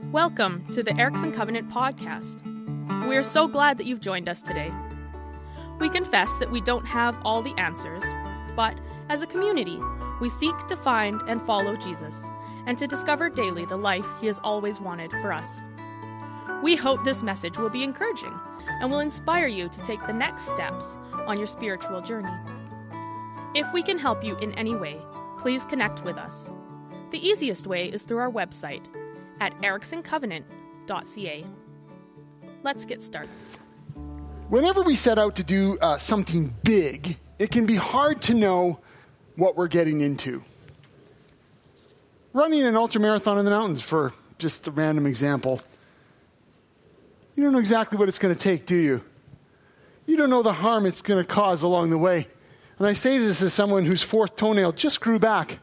Welcome to the Erickson Covenant podcast. We are so glad that you've joined us today. We confess that we don't have all the answers, but as a community, we seek to find and follow Jesus and to discover daily the life he has always wanted for us. We hope this message will be encouraging and will inspire you to take the next steps on your spiritual journey. If we can help you in any way, please connect with us. The easiest way is through our website at ericksoncovenant.ca. Let's get started. Whenever we set out to do something big, it can be hard to know what we're getting into. Running an ultramarathon in the mountains, for just a random example, you don't know exactly what it's going to take, do you? You don't know the harm it's going to cause along the way. And I say this as someone whose fourth toenail just grew back.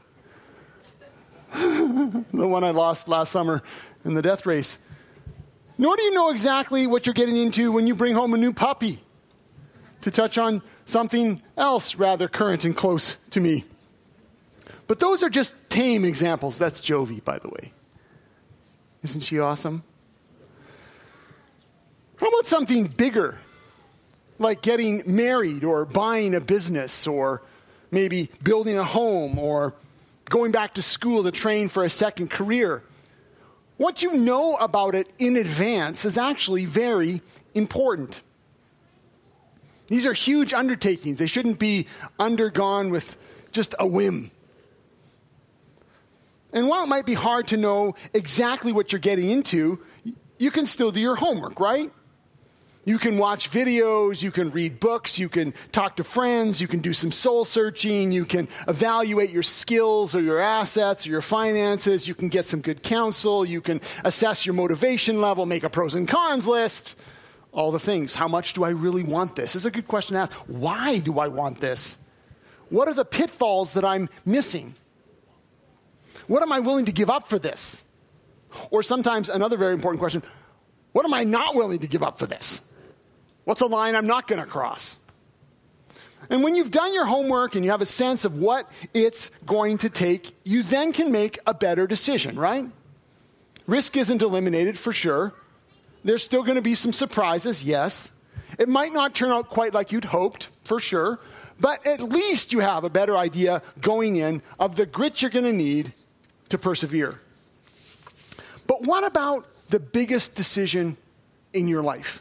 The one I lost last summer in the death race. Nor do you know exactly what you're getting into when you bring home a new puppy, to touch on something else rather current and close to me. But those are just tame examples. That's Jovi, by the way. Isn't she awesome? How about something bigger, like getting married or buying a business or maybe building a home or going back to school to train for a second career? What you know about it in advance is actually very important. These are huge undertakings. They shouldn't be undergone with just a whim. And while it might be hard to know exactly what you're getting into, you can still do your homework, right? You can watch videos, you can read books, you can talk to friends, you can do some soul searching, you can evaluate your skills or your assets or your finances, you can get some good counsel, you can assess your motivation level, make a pros and cons list, all the things. How much do I really want this? It's a good question to ask. Why do I want this? What are the pitfalls that I'm missing? What am I willing to give up for this? Or sometimes another very important question, what am I not willing to give up for this? What's a line I'm not going to cross? And when you've done your homework and you have a sense of what it's going to take, you then can make a better decision, right? Risk isn't eliminated for sure. There's still going to be some surprises, yes. It might not turn out quite like you'd hoped, for sure. But at least you have a better idea going in of the grit you're going to need to persevere. But what about the biggest decision in your life?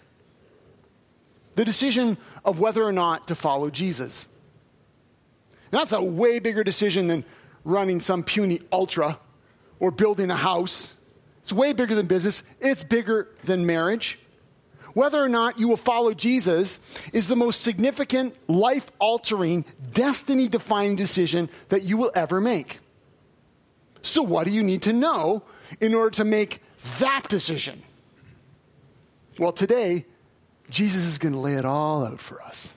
The decision of whether or not to follow Jesus. That's a way bigger decision than running some puny ultra or building a house. It's way bigger than business. It's bigger than marriage. Whether or not you will follow Jesus is the most significant, life-altering, destiny-defining decision that you will ever make. So what do you need to know in order to make that decision? Well, today, Jesus is going to lay it all out for us.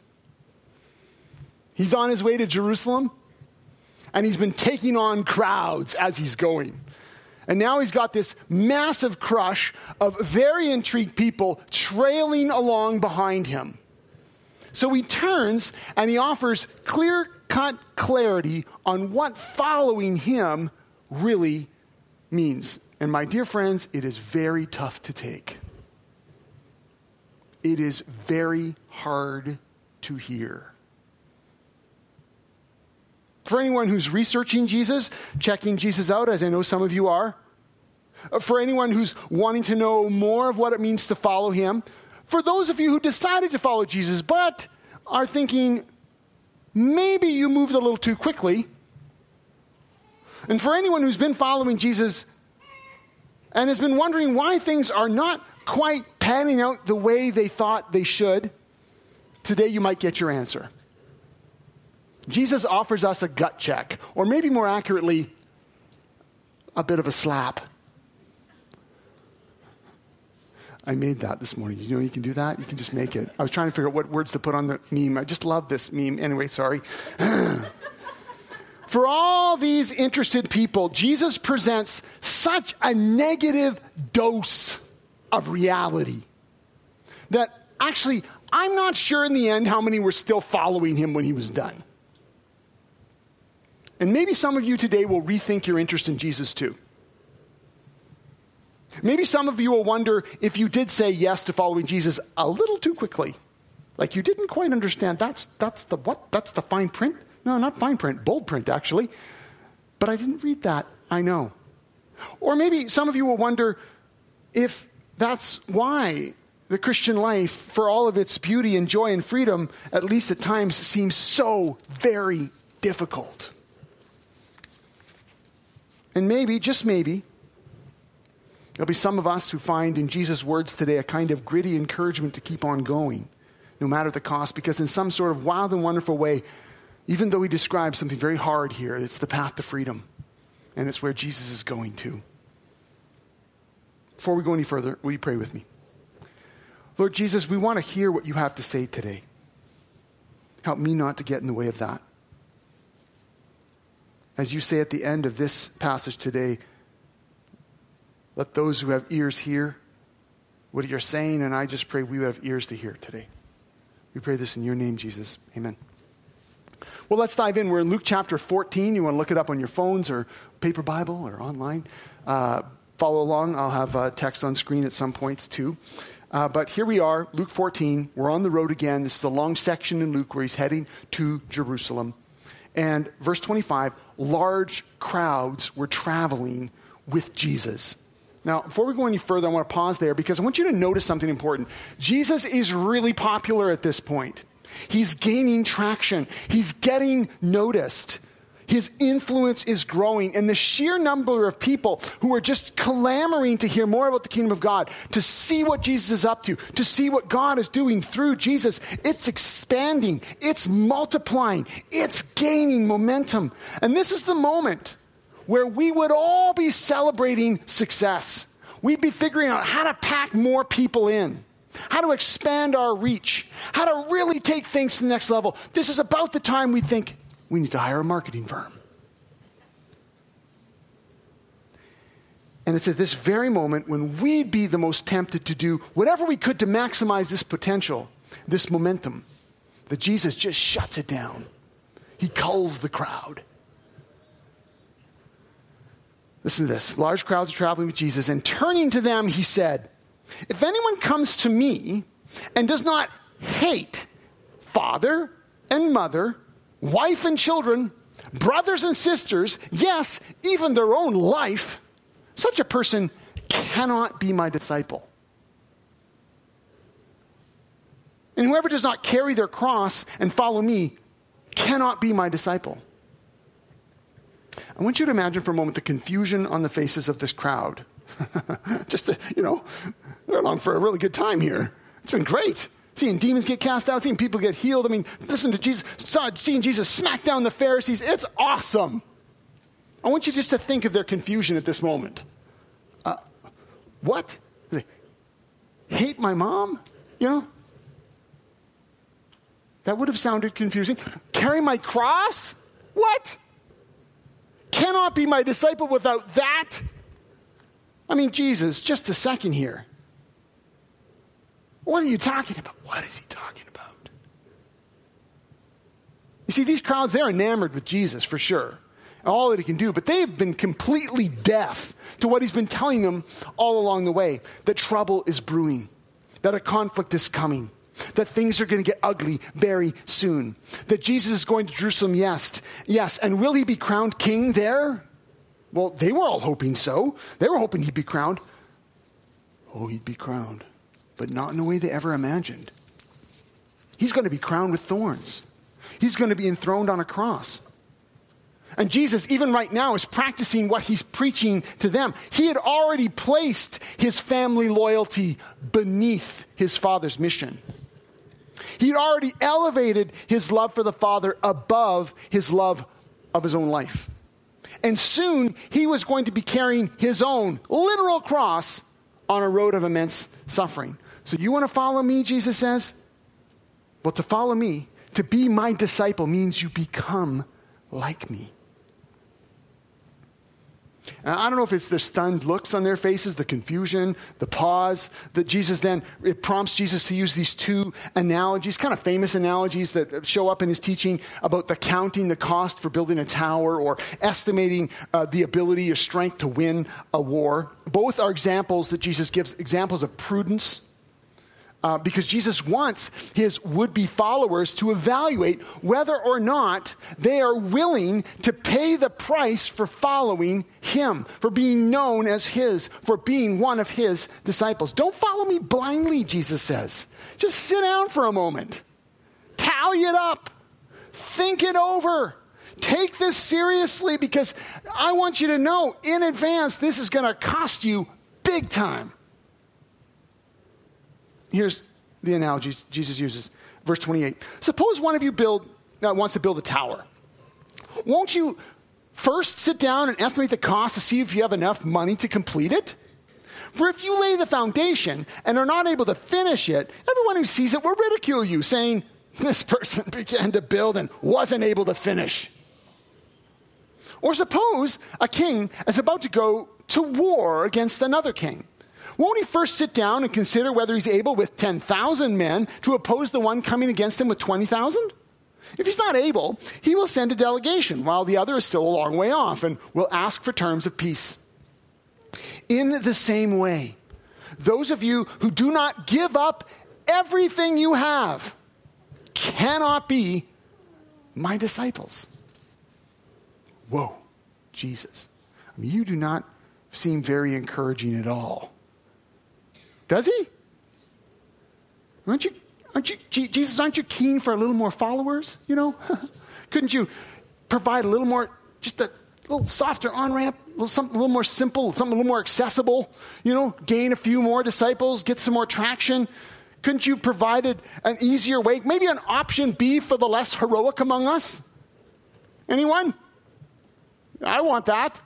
He's on his way to Jerusalem, and he's been taking on crowds as he's going. And now he's got this massive crush of very intrigued people trailing along behind him. So he turns and he offers clear-cut clarity on what following him really means. And my dear friends, it is very tough to take. It is very hard to hear. For anyone who's researching Jesus, checking Jesus out, as I know some of you are, for anyone who's wanting to know more of what it means to follow him, for those of you who decided to follow Jesus but are thinking, maybe you moved a little too quickly, and for anyone who's been following Jesus and has been wondering why things are not quite panning out the way they thought they should, today you might get your answer. Jesus offers us a gut check, or maybe more accurately, a bit of a slap. I made that this morning. You know you can do that? You can just make it. I was trying to figure out what words to put on the meme. I just love this meme. Anyway, sorry. For all these interested people, Jesus presents such a negative dose of reality that actually, I'm not sure in the end how many were still following him when he was done. And maybe some of you today will rethink your interest in Jesus too. Maybe some of you will wonder if you did say yes to following Jesus a little too quickly. Like you didn't quite understand. That's the what? That's the fine print? No, not fine print, bold print actually. But I didn't read that, I know. Or maybe some of you will wonder if that's why the Christian life, for all of its beauty and joy and freedom, at least at times, seems so very difficult. And maybe, just maybe, there'll be some of us who find in Jesus' words today a kind of gritty encouragement to keep on going, no matter the cost, because in some sort of wild and wonderful way, even though he describes something very hard here, it's the path to freedom, and it's where Jesus is going to. Before we go any further, will you pray with me? Lord Jesus, we want to hear what you have to say today. Help me not to get in the way of that. As you say at the end of this passage today, let those who have ears hear what you're saying, and I just pray we would have ears to hear today. We pray this in your name, Jesus. Amen. Well, let's dive in. We're in Luke chapter 14. You want to look it up on your phones or paper Bible or online. Follow along. I'll have text on screen at some points too. But here we are, Luke 14. We're on the road again. This is a long section in Luke where he's heading to Jerusalem. And verse 25, large crowds were traveling with Jesus. Now, before we go any further, I want to pause there because I want you to notice something important. Jesus is really popular at this point. He's gaining traction. He's getting noticed. His influence is growing. And the sheer number of people who are just clamoring to hear more about the kingdom of God, to see what Jesus is up to see what God is doing through Jesus, it's expanding. It's multiplying. It's gaining momentum. And this is the moment where we would all be celebrating success. We'd be figuring out how to pack more people in, how to expand our reach, how to really take things to the next level. This is about the time we think we need to hire a marketing firm. And it's at this very moment when we'd be the most tempted to do whatever we could to maximize this potential, this momentum, that Jesus just shuts it down. He culls the crowd. Listen to this. Large crowds are traveling with Jesus, and turning to them, he said, "If anyone comes to me and does not hate father and mother, wife and children, brothers and sisters, yes, even their own life, such a person cannot be my disciple. And whoever does not carry their cross and follow me cannot be my disciple." I want you to imagine for a moment the confusion on the faces of this crowd. Just to, they're along for a really good time here. It's been great. Seeing demons get cast out, seeing people get healed. I mean, listen to Jesus, seeing Jesus smack down the Pharisees. It's awesome. I want you just to think of their confusion at this moment. What? They hate my mom? That would have sounded confusing. Carry my cross? What? Cannot be my disciple without that? I mean, Jesus, just a second here. What are you talking about? What is he talking about? You see, these crowds, they're enamored with Jesus for sure. All that he can do, but they've been completely deaf to what he's been telling them all along the way. That trouble is brewing. That a conflict is coming. That things are going to get ugly very soon. That Jesus is going to Jerusalem, yes. And will he be crowned king there? Well, they were all hoping so. They were hoping he'd be crowned. Oh, he'd be crowned. But not in the way they ever imagined. He's going to be crowned with thorns. He's going to be enthroned on a cross. And Jesus, even right now, is practicing what he's preaching to them. He had already placed his family loyalty beneath his Father's mission. He'd already elevated his love for the Father above his love of his own life. And soon, he was going to be carrying his own literal cross on a road of immense suffering. So you want to follow me, Jesus says? Well, to follow me, to be my disciple, means you become like me. I don't know if it's the stunned looks on their faces, the confusion, the pause, that it prompts Jesus to use these two analogies, kind of famous analogies that show up in his teaching about the counting the cost for building a tower or estimating the ability or strength to win a war. Both are examples that Jesus gives, examples of prudence, because Jesus wants his would-be followers to evaluate whether or not they are willing to pay the price for following him, for being known as his, for being one of his disciples. Don't follow me blindly, Jesus says. Just sit down for a moment. Tally it up. Think it over. Take this seriously, because I want you to know in advance this is going to cost you big time. Here's the analogy Jesus uses. Verse 28. Suppose one of you wants to build a tower. Won't you first sit down and estimate the cost to see if you have enough money to complete it? For if you lay the foundation and are not able to finish it, everyone who sees it will ridicule you, saying, this person began to build and wasn't able to finish. Or suppose a king is about to go to war against another king. Won't he first sit down and consider whether he's able with 10,000 men to oppose the one coming against him with 20,000? If he's not able, he will send a delegation while the other is still a long way off and will ask for terms of peace. In the same way, those of you who do not give up everything you have cannot be my disciples. Whoa, Jesus. I mean, you do not seem very encouraging at all. Does he? Jesus, aren't you keen for a little more followers? You know, couldn't you provide a little more, just a little softer on-ramp, something a little more simple, something a little more accessible, gain a few more disciples, get some more traction? Couldn't you provide an easier way, maybe an option B for the less heroic among us? Anyone? I want that.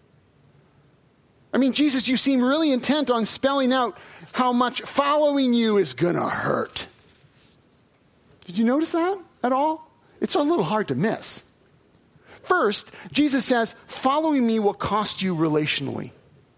I mean, Jesus, you seem really intent on spelling out how much following you is going to hurt. Did you notice that at all? It's a little hard to miss. First, Jesus says, following me will cost you relationally.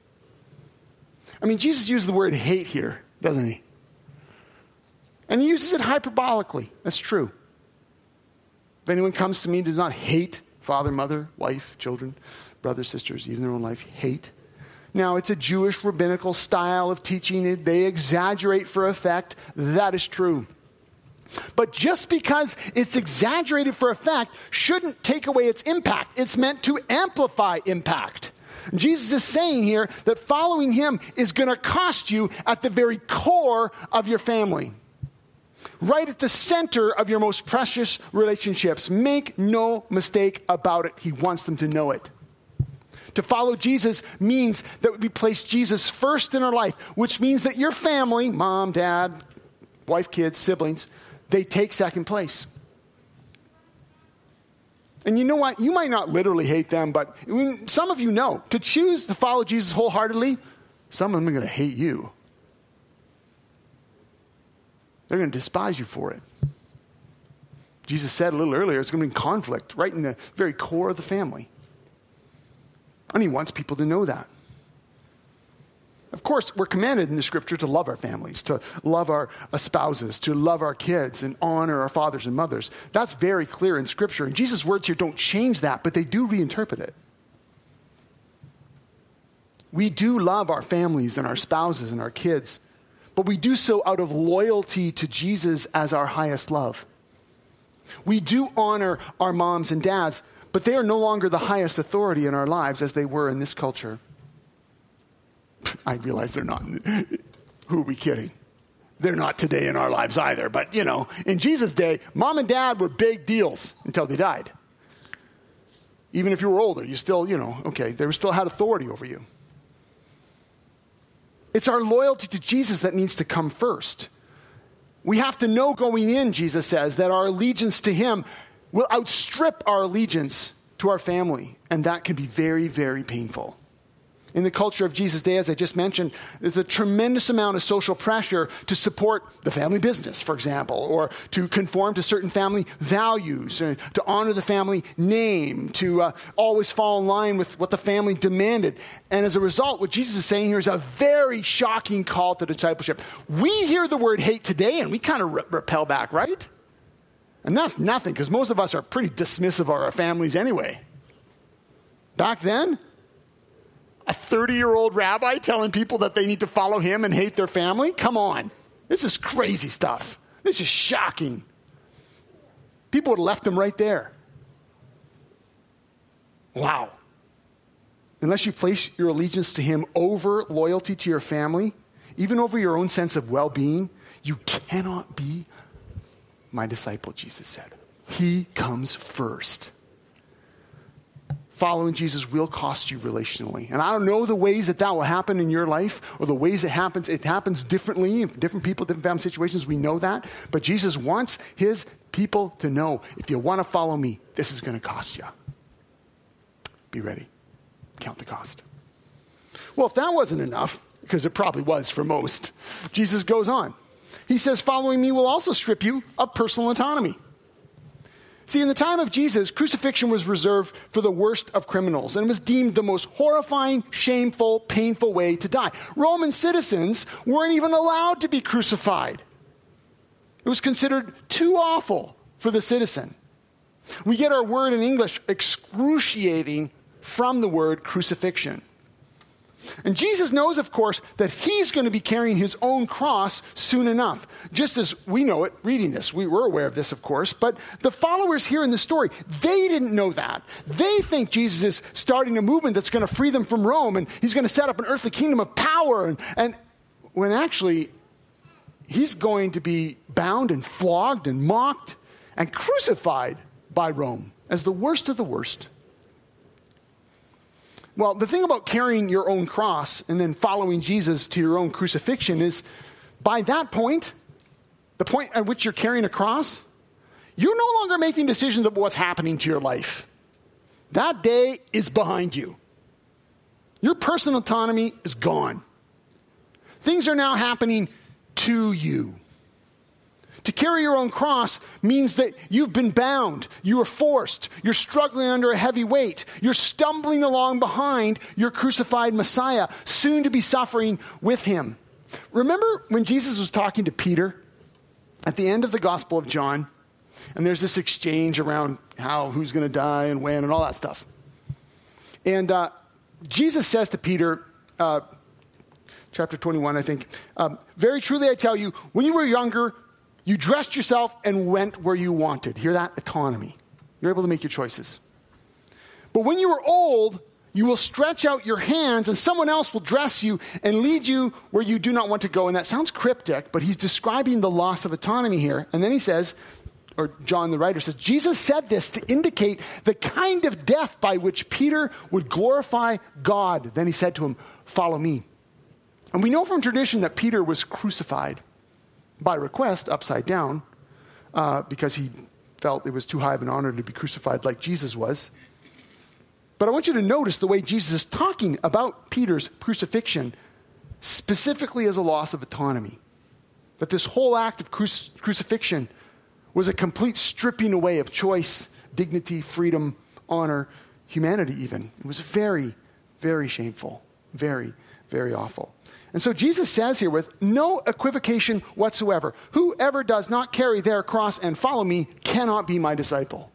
I mean, Jesus used the word hate here, doesn't he? And he uses it hyperbolically. That's true. If anyone comes to me and does not hate father, mother, wife, children, brothers, sisters, even their own life, hate. Now, it's a Jewish rabbinical style of teaching. They exaggerate for effect. That is true. But just because it's exaggerated for effect shouldn't take away its impact. It's meant to amplify impact. Jesus is saying here that following him is going to cost you at the very core of your family. Right at the center of your most precious relationships. Make no mistake about it. He wants them to know it. To follow Jesus means that we place Jesus first in our life, which means that your family, mom, dad, wife, kids, siblings, they take second place. And you know what? You might not literally hate them, but some of you know. To choose to follow Jesus wholeheartedly, some of them are going to hate you. They're going to despise you for it. Jesus said a little earlier, it's going to be conflict right in the very core of the family. And he wants people to know that. Of course, we're commanded in the scripture to love our families, to love our spouses, to love our kids, and honor our fathers and mothers. That's very clear in scripture. And Jesus' words here don't change that, but they do reinterpret it. We do love our families and our spouses and our kids, but we do so out of loyalty to Jesus as our highest love. We do honor our moms and dads, but they are no longer the highest authority in our lives as they were in this culture. I realize they're not. Who are we kidding? They're not today in our lives either. But, in Jesus' day, mom and dad were big deals until they died. Even if you were older, you still, they still had authority over you. It's our loyalty to Jesus that needs to come first. We have to know going in, Jesus says, that our allegiance to him will outstrip our allegiance to our family. And that can be very, very painful. In the culture of Jesus' day, as I just mentioned, there's a tremendous amount of social pressure to support the family business, for example, or to conform to certain family values, to honor the family name, to always fall in line with what the family demanded. And as a result, what Jesus is saying here is a very shocking call to discipleship. We hear the word hate today, and we kind of repel back, right? And that's nothing, because most of us are pretty dismissive of our families anyway. Back then, a 30-year-old rabbi telling people that they need to follow him and hate their family? Come on. This is crazy stuff. This is shocking. People would have left him right there. Wow. Unless you place your allegiance to him over loyalty to your family, even over your own sense of well-being, you cannot be my disciple, Jesus said. He comes first. Following Jesus will cost you relationally. And I don't know the ways that will happen in your life or the ways it happens differently in different people, different family situations. We know that. But Jesus wants his people to know, if you want to follow me, this is going to cost you. Be ready. Count the cost. Well, if that wasn't enough, because it probably was for most, Jesus goes on. He says, following me will also strip you of personal autonomy. See, in the time of Jesus, crucifixion was reserved for the worst of criminals, and it was deemed the most horrifying, shameful, painful way to die. Roman citizens weren't even allowed to be crucified. It was considered too awful for the citizen. We get our word in English, excruciating, from the word crucifixion. And Jesus knows, of course, that he's going to be carrying his own cross soon enough. Just as we know it, reading this, we were aware of this, of course, but the followers here in the story, they didn't know that. They think Jesus is starting a movement that's going to free them from Rome, and he's going to set up an earthly kingdom of power, and when actually he's going to be bound and flogged and mocked and crucified by Rome as the worst of the worst. Well, the thing about carrying your own cross and then following Jesus to your own crucifixion is, by that point, the point at which you're carrying a cross, you're no longer making decisions about what's happening to your life. That day is behind you. Your personal autonomy is gone. Things are now happening to you. To carry your own cross means that you've been bound, you are forced, you're struggling under a heavy weight, you're stumbling along behind your crucified Messiah, soon to be suffering with him. Remember when Jesus was talking to Peter at the end of the Gospel of John, and there's this exchange around who's going to die and when and all that stuff. And Jesus says to Peter, chapter 21, I think, very truly I tell you, when you were younger, you dressed yourself and went where you wanted. Hear that? Autonomy. You're able to make your choices. But when you are old, you will stretch out your hands and someone else will dress you and lead you where you do not want to go. And that sounds cryptic, but he's describing the loss of autonomy here. And then he says, or John the writer says, Jesus said this to indicate the kind of death by which Peter would glorify God. Then he said to him, follow me. And we know from tradition that Peter was crucified by request, upside down, because he felt it was too high of an honor to be crucified like Jesus was. But I want you to notice the way Jesus is talking about Peter's crucifixion, specifically as a loss of autonomy. That this whole act of crucifixion was a complete stripping away of choice, dignity, freedom, honor, humanity even. It was very, very shameful, very, very awful. And so Jesus says here with no equivocation whatsoever, whoever does not carry their cross and follow me cannot be my disciple.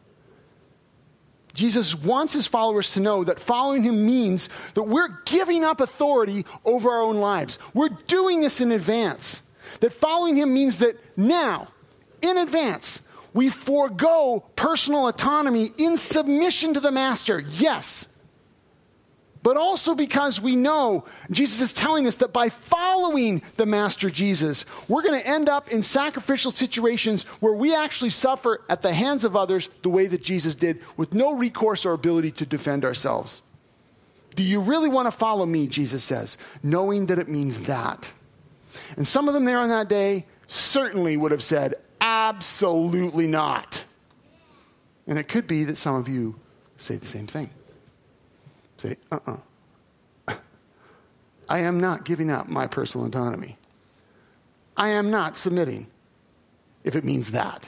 Jesus wants his followers to know that following him means that we're giving up authority over our own lives. We're doing this in advance. That following him means that now, in advance, we forego personal autonomy in submission to the master. Yes. But also because we know Jesus is telling us that by following the Master Jesus, we're going to end up in sacrificial situations where we actually suffer at the hands of others the way that Jesus did, with no recourse or ability to defend ourselves. Do you really want to follow me, Jesus says, knowing that it means that? And some of them there on that day certainly would have said, absolutely not. And it could be that some of you say the same thing. Say, I am not giving up my personal autonomy. I am not submitting, if it means that.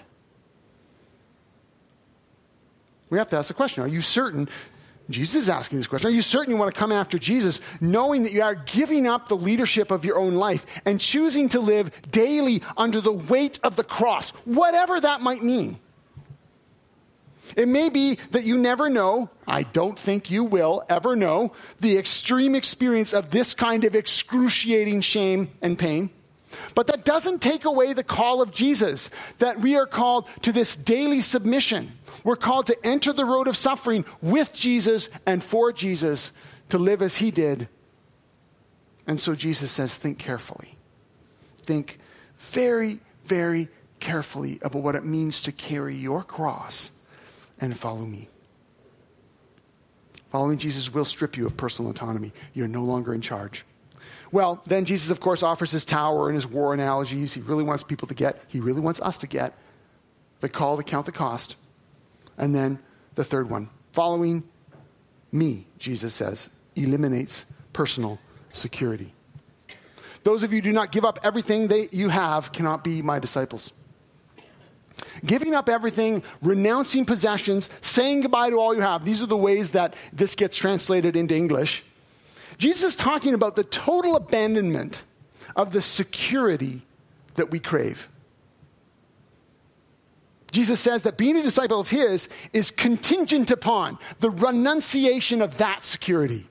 We have to ask the question, are you certain? Jesus is asking this question. Are you certain you want to come after Jesus, knowing that you are giving up the leadership of your own life and choosing to live daily under the weight of the cross, whatever that might mean? It may be that you never know, I don't think you will ever know, the extreme experience of this kind of excruciating shame and pain. But that doesn't take away the call of Jesus, that we are called to this daily submission. We're called to enter the road of suffering with Jesus and for Jesus, to live as he did. And so Jesus says, think carefully. Think very, very carefully about what it means to carry your cross and follow me. Following Jesus will strip you of personal autonomy. You're no longer in charge. Well, then Jesus, of course, offers his tower and his war analogies. He really wants us to get the call to count the cost. And then the third one, following me, Jesus says, eliminates personal security. Those of you who do not give up everything you have cannot be my disciples. Giving up everything, renouncing possessions, saying goodbye to all you have. These are the ways that this gets translated into English. Jesus is talking about the total abandonment of the security that we crave. Jesus says that being a disciple of his is contingent upon the renunciation of that security.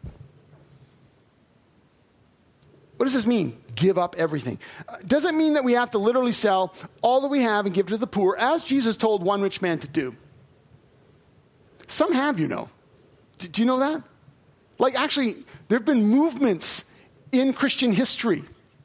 What does this mean? Give up everything. Does it mean that we have to literally sell all that we have and give to the poor, as Jesus told one rich man to do? Some have, you know. Do you know that? Like, actually, there have been movements in Christian history.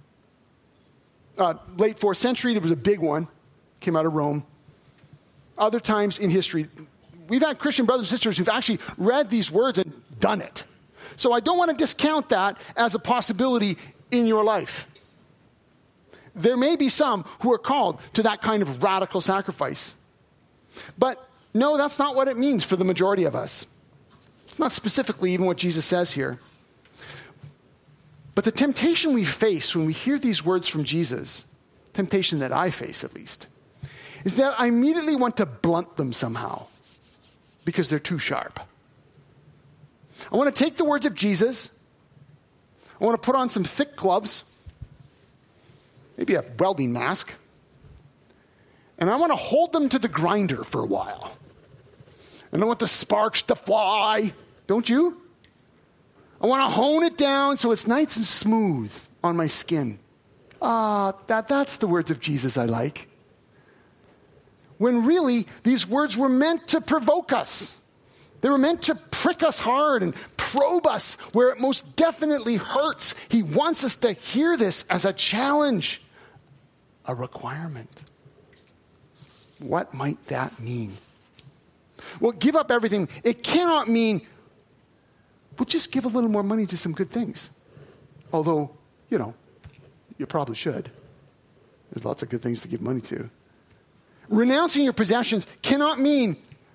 Late 4th century, there was a big one. Came out of Rome. Other times in history, we've had Christian brothers and sisters who've actually read these words and done it. So I don't want to discount that as a possibility in your life. There may be some who are called to that kind of radical sacrifice. But no, that's not what it means for the majority of us. It's not specifically even what Jesus says here. But the temptation we face when we hear these words from Jesus, temptation that I face at least, is that I immediately want to blunt them somehow because they're too sharp. I want to take the words of Jesus. I want to put on some thick gloves, maybe a welding mask, and I want to hold them to the grinder for a while. And I want the sparks to fly, don't you? I want to hone it down so it's nice and smooth on my skin. That's the words of Jesus I like. When really, these words were meant to provoke us. They were meant to prick us hard and probe us where it most definitely hurts. He wants us to hear this as a challenge, a requirement. What might that mean? Well, give up everything. It cannot mean, well, just give a little more money to some good things. Although, you probably should. There's lots of good things to give money to. Renouncing your possessions cannot mean,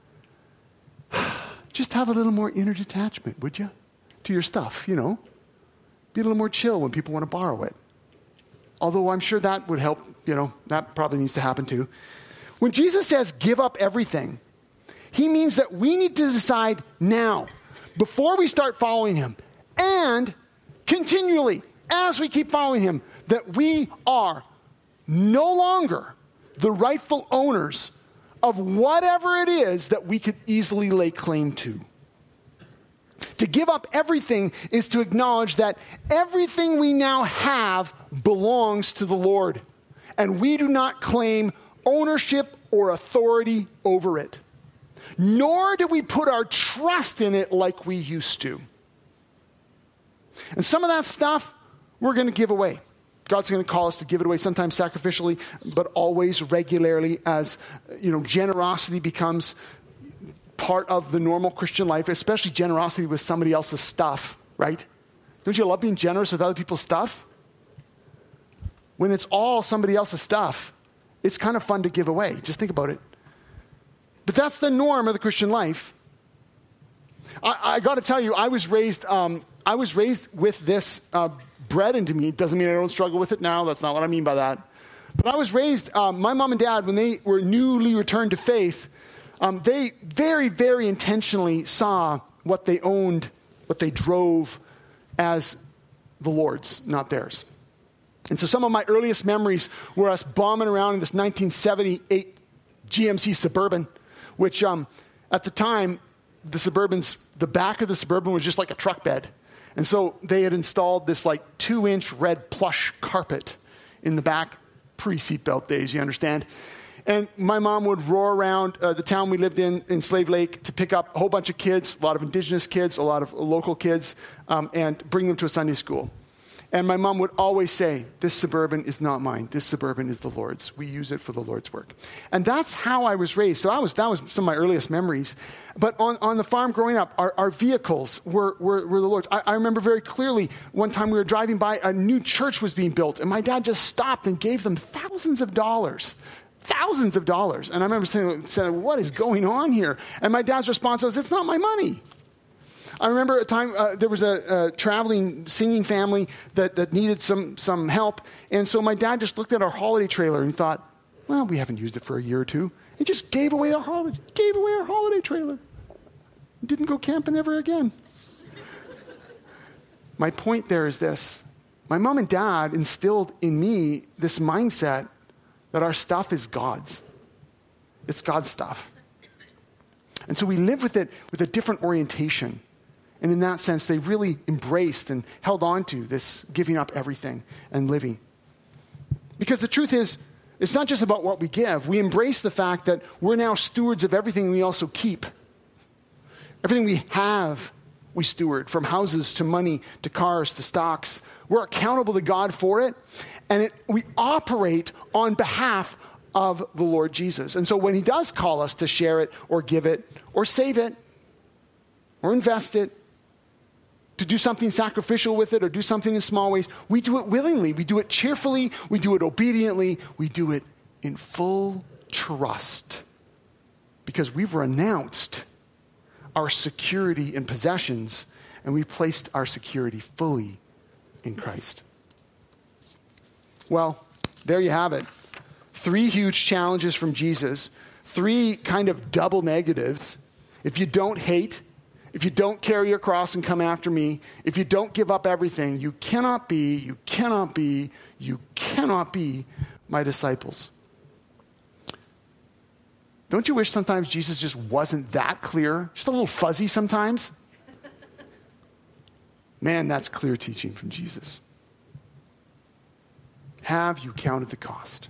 just have a little more inner detachment, would you? To your stuff, Be a little more chill when people want to borrow it. Although I'm sure that would help, that probably needs to happen too. When Jesus says give up everything, he means that we need to decide now, before we start following him, and continually, as we keep following him, that we are no longer the rightful owners of whatever it is that we could easily lay claim to. To give up everything is to acknowledge that everything we now have belongs to the Lord, and we do not claim ownership or authority over it. Nor do we put our trust in it like we used to. And some of that stuff we're going to give away. God's going to call us to give it away, sometimes sacrificially, but always regularly as, generosity becomes part of the normal Christian life, especially generosity with somebody else's stuff, right? Don't you love being generous with other people's stuff? When it's all somebody else's stuff, it's kind of fun to give away. Just think about it. But that's the norm of the Christian life. I got to tell you, I was raised with this bred into me. It doesn't mean I don't struggle with it now. That's not what I mean by that. But I was raised, my mom and dad, when they were newly returned to faith, they very, very intentionally saw what they owned, what they drove as the Lord's, not theirs. And so some of my earliest memories were us bombing around in this 1978 GMC Suburban, which at the time, the back of the Suburban was just like a truck bed. And so they had installed this like 2-inch red plush carpet in the back, pre-seatbelt days, you understand? And my mom would roar around the town we lived in Slave Lake, to pick up a whole bunch of kids, a lot of indigenous kids, a lot of local kids, and bring them to a Sunday school. And my mom would always say, this Suburban is not mine. This Suburban is the Lord's. We use it for the Lord's work. And that's how I was raised. So that was some of my earliest memories. But on the farm growing up, our vehicles were the Lord's. I remember very clearly one time we were driving by, a new church was being built, and my dad just stopped and gave them thousands of dollars. Thousands of dollars. And I remember saying, what is going on here? And my dad's response was, it's not my money. I remember a time there was a traveling singing family that needed some help. And so my dad just looked at our holiday trailer and thought, well, we haven't used it for a year or two. And just gave away our holiday trailer. Didn't go camping ever again. My point there is this. My mom and dad instilled in me this mindset that our stuff is God's. It's God's stuff. And so we live with it with a different orientation. And in that sense, they really embraced and held on to this giving up everything and living. Because the truth is, it's not just about what we give. We embrace the fact that we're now stewards of everything we also keep. Everything we have, we steward, from houses to money to cars to stocks. We're accountable to God for it. And we operate on behalf of the Lord Jesus. And so when he does call us to share it or give it or save it or invest it, to do something sacrificial with it or do something in small ways, we do it willingly. We do it cheerfully. We do it obediently. We do it in full trust because we've renounced our security and possessions and we've placed our security fully in Christ. Well, there you have it. 3 huge challenges from Jesus. 3 kind of double negatives. If you don't hate, if you don't carry your cross and come after me, if you don't give up everything, you cannot be my disciples. Don't you wish sometimes Jesus just wasn't that clear? Just a little fuzzy sometimes? Man, that's clear teaching from Jesus. Have you counted the cost?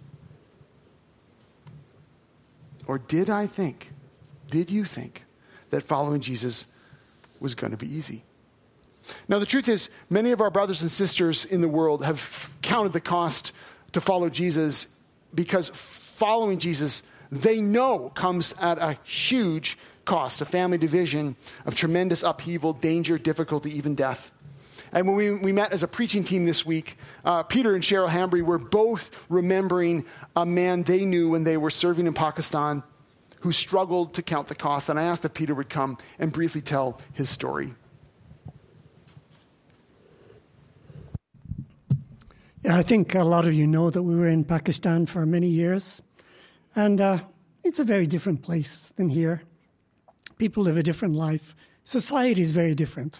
Or did you think that following Jesus was going to be easy? Now, the truth is, many of our brothers and sisters in the world have counted the cost to follow Jesus because following Jesus, they know, comes at a huge cost, a family division, of tremendous upheaval, danger, difficulty, even death. And when we met as a preaching team this week, Peter and Cheryl Hambry were both remembering a man they knew when they were serving in Pakistan who struggled to count the cost. And I asked if Peter would come and briefly tell his story. Yeah, I think a lot of you know that we were in Pakistan for many years. And it's a very different place than here. People live a different life. Society is very different.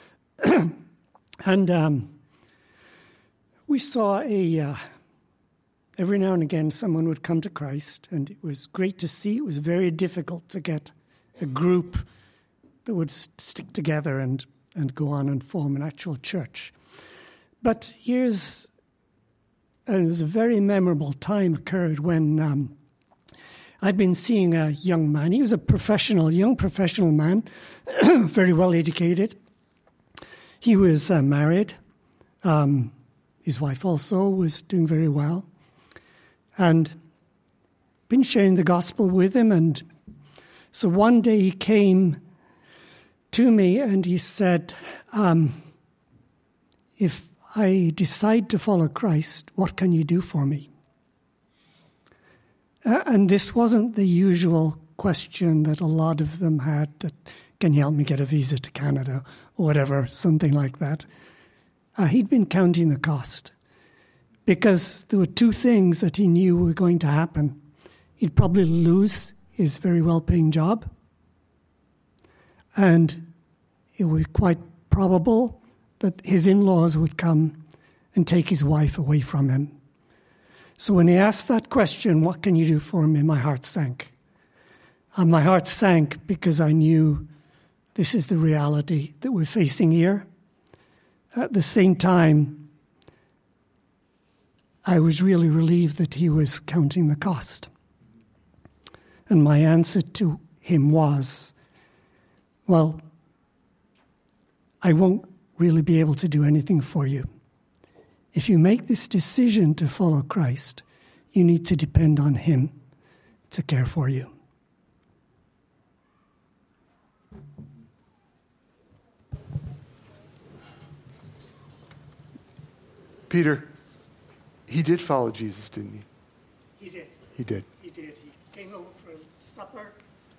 And we saw every now and again someone would come to Christ, and it was great to see. It was very difficult to get a group that would stick together and go on and form an actual church. But there's a very memorable time occurred when I'd been seeing a young man. He was a young professional man, very well educated. He was married. His wife also was doing very well. And been sharing the gospel with him. And so one day he came to me and he said, if I decide to follow Christ, what can you do for me? And this wasn't the usual question that a lot of them had, that can you help me get a visa to Canada? Or whatever, something like that. He'd been counting the cost because there were two things that he knew were going to happen. He'd probably lose his very well-paying job, and it was quite probable that his in-laws would come and take his wife away from him. So when he asked that question, what can you do for me, my heart sank. And my heart sank because I knew this is the reality that we're facing here. At the same time, I was really relieved that he was counting the cost. And my answer to him was, well, I won't really be able to do anything for you. If you make this decision to follow Christ, you need to depend on him to care for you. Peter, he did follow Jesus, didn't he? He did. He did. He did. He came over for supper,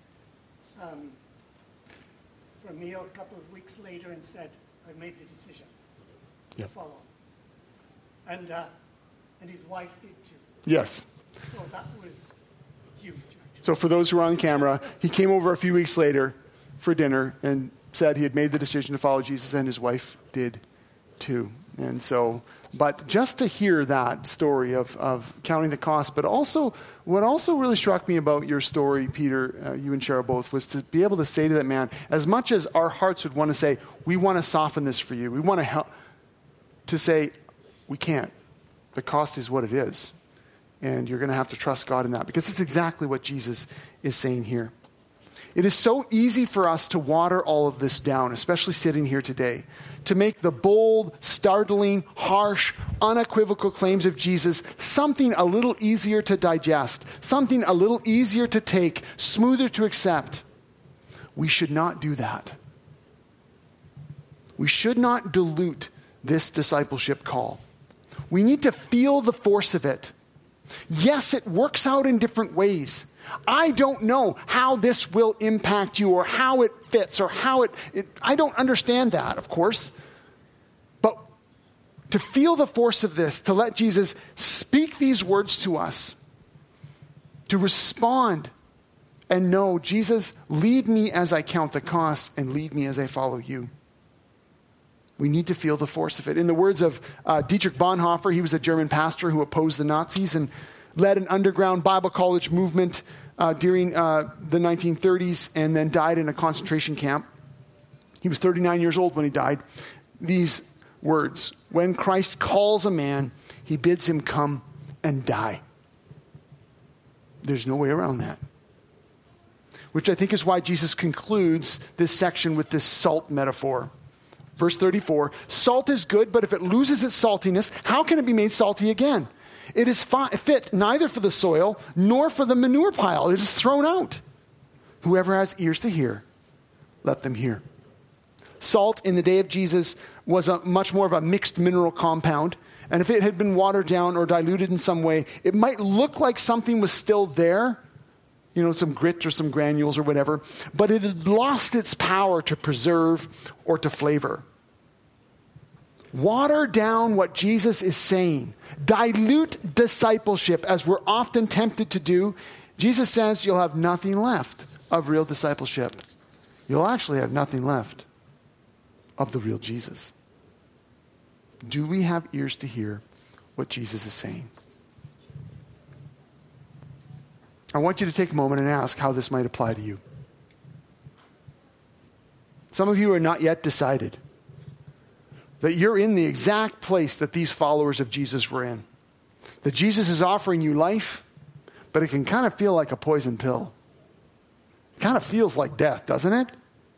for a meal a couple of weeks later and said, I made the decision to follow. And his wife did too. Yes. So that was huge. So for those who are on camera, he came over a few weeks later for dinner and said he had made the decision to follow Jesus, and his wife did too. And so, but just to hear that story of counting the cost, but also what also really struck me about your story, Peter, you and Cheryl both, was to be able to say to that man, as much as our hearts would want to say, we want to soften this for you, we want to help, to say, we can't. The cost is what it is. And you're going to have to trust God in that, because it's exactly what Jesus is saying here. It is so easy for us to water all of this down, especially sitting here today, to make the bold, startling, harsh, unequivocal claims of Jesus something a little easier to digest, something a little easier to take, smoother to accept. We should not do that. We should not dilute this discipleship call. We need to feel the force of it. Yes, it works out in different ways. I don't know how this will impact you or how it fits or how I don't understand that, of course. But to feel the force of this, to let Jesus speak these words to us, to respond and know, Jesus, lead me as I count the cost and lead me as I follow you. We need to feel the force of it. In the words of Dietrich Bonhoeffer, he was a German pastor who opposed the Nazis and led an underground Bible college movement during the 1930s and then died in a concentration camp. He was 39 years old when he died. These words, when Christ calls a man, he bids him come and die. There's no way around that. Which I think is why Jesus concludes this section with this salt metaphor. Verse 34, salt is good, but if it loses its saltiness, how can it be made salty again? It is fit neither for the soil nor for the manure pile. It is thrown out. Whoever has ears to hear, let them hear. Salt in the day of Jesus was much more of a mixed mineral compound. And if it had been watered down or diluted in some way, it might look like something was still there. You know, some grit or some granules or whatever. But it had lost its power to preserve or to flavor. Water down what Jesus is saying. Dilute discipleship, as we're often tempted to do. Jesus says you'll have nothing left of real discipleship. You'll actually have nothing left of the real Jesus. Do we have ears to hear what Jesus is saying? I want you to take a moment and ask how this might apply to you. Some of you are not yet decided that you're in the exact place that these followers of Jesus were in. That Jesus is offering you life, but it can kind of feel like a poison pill. It kind of feels like death, doesn't it?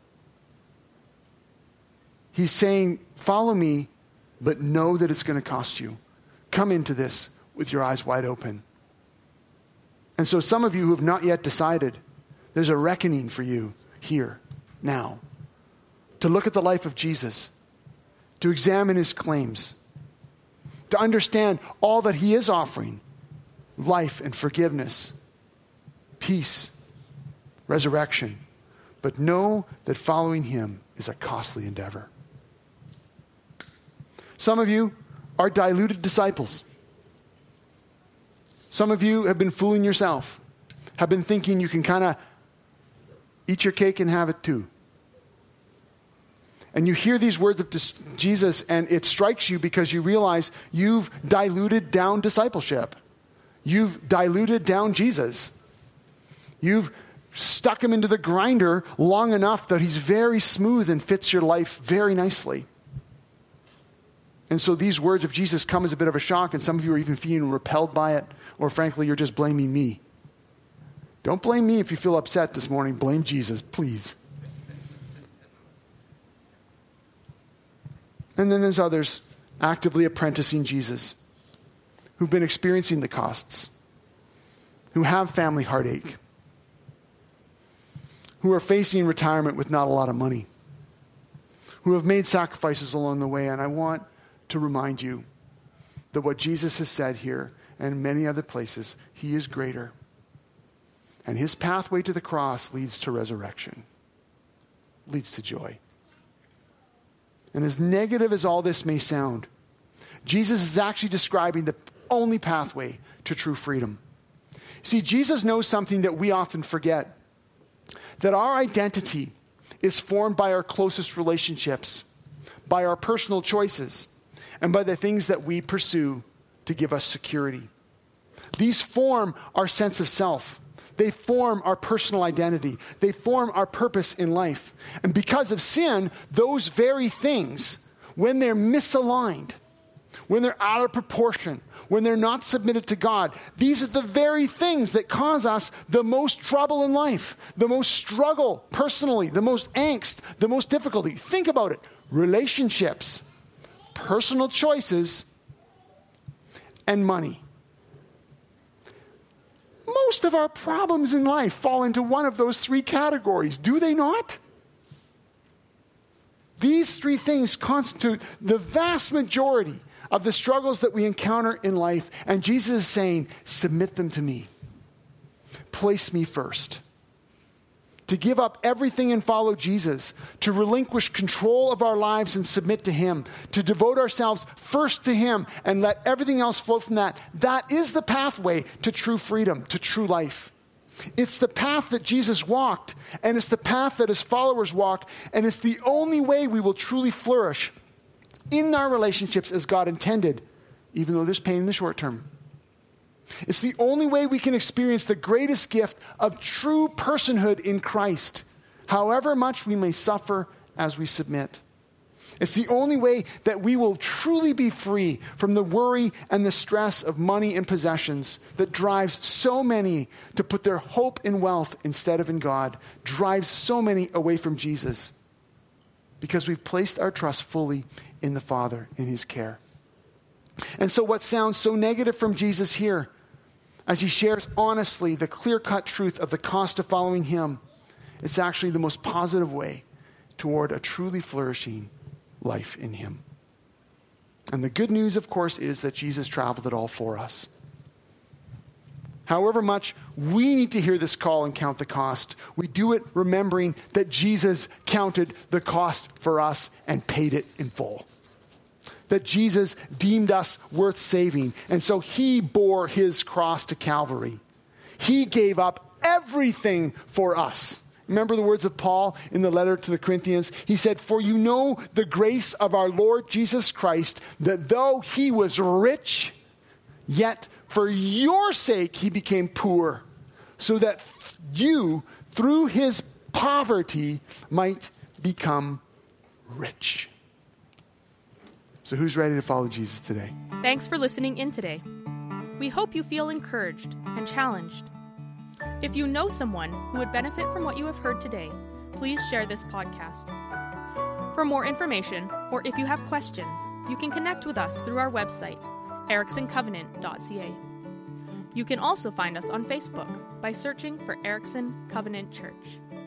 He's saying, follow me, but know that it's going to cost you. Come into this with your eyes wide open. And so some of you who have not yet decided, there's a reckoning for you here, now. To look at the life of Jesus, to examine his claims, to understand all that he is offering, life and forgiveness, peace, resurrection. but know that following him is a costly endeavor. Some of you are diluted disciples. Some of you have been fooling yourself, have been thinking you can kind of eat your cake and have it too. And you hear these words of Jesus and it strikes you because you realize you've diluted down discipleship. You've diluted down Jesus. You've stuck him into the grinder long enough that he's very smooth and fits your life very nicely. And so these words of Jesus come as a bit of a shock, and some of you are even feeling repelled by it, or frankly, you're just blaming me. Don't blame me if you feel upset this morning. Blame Jesus, please. And then there's others actively apprenticing Jesus who've been experiencing the costs, who have family heartache, who are facing retirement with not a lot of money, who have made sacrifices along the way. And I want to remind you that what Jesus has said here and many other places, he is greater. And his pathway to the cross leads to resurrection, leads to joy. And as negative as all this may sound, Jesus is actually describing the only pathway to true freedom. See, Jesus knows something that we often forget, that our identity is formed by our closest relationships, by our personal choices, and by the things that we pursue to give us security. These form our sense of self. They form our personal identity. They form our purpose in life. And because of sin, those very things, when they're misaligned, when they're out of proportion, when they're not submitted to God, these are the very things that cause us the most trouble in life, the most struggle personally, the most angst, the most difficulty. Think about it. Relationships, personal choices, and money. Most of our problems in life fall into one of those three categories, do they not? These three things constitute the vast majority of the struggles that we encounter in life, and Jesus is saying, submit them to me. Place me first. To give up everything and follow Jesus, to relinquish control of our lives and submit to him, to devote ourselves first to him and let everything else flow from that. That is the pathway to true freedom, to true life. It's the path that Jesus walked, and it's the path that his followers walked, and it's the only way we will truly flourish in our relationships as God intended, even though there's pain in the short term. It's the only way we can experience the greatest gift of true personhood in Christ, however much we may suffer as we submit. It's the only way that we will truly be free from the worry and the stress of money and possessions that drives so many to put their hope in wealth instead of in God, drives so many away from Jesus, because we've placed our trust fully in the Father, in his care. And so what sounds so negative from Jesus here, as he shares honestly the clear-cut truth of the cost of following him, it's actually the most positive way toward a truly flourishing life in him. And the good news, of course, is that Jesus traveled it all for us. However much we need to hear this call and count the cost, we do it remembering that Jesus counted the cost for us and paid it in full. That Jesus deemed us worth saving, and so he bore his cross to Calvary. He gave up everything for us. Remember the words of Paul in the letter to the Corinthians? He said, "For you know the grace of our Lord Jesus Christ, that though he was rich, yet for your sake he became poor, so that you, through his poverty, might become rich." So who's ready to follow Jesus today? Thanks for listening in today. We hope you feel encouraged and challenged. If you know someone who would benefit from what you have heard today, please share this podcast. For more information, or if you have questions, you can connect with us through our website, ericksoncovenant.ca. You can also find us on Facebook by searching for Erickson Covenant Church.